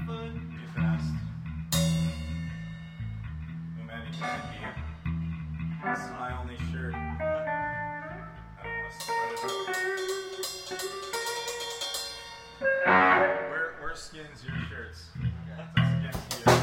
Be fast. Umedi can't be here. This is my only shirt. I don't want to sweat it up. Where skins your shirts? That's against you.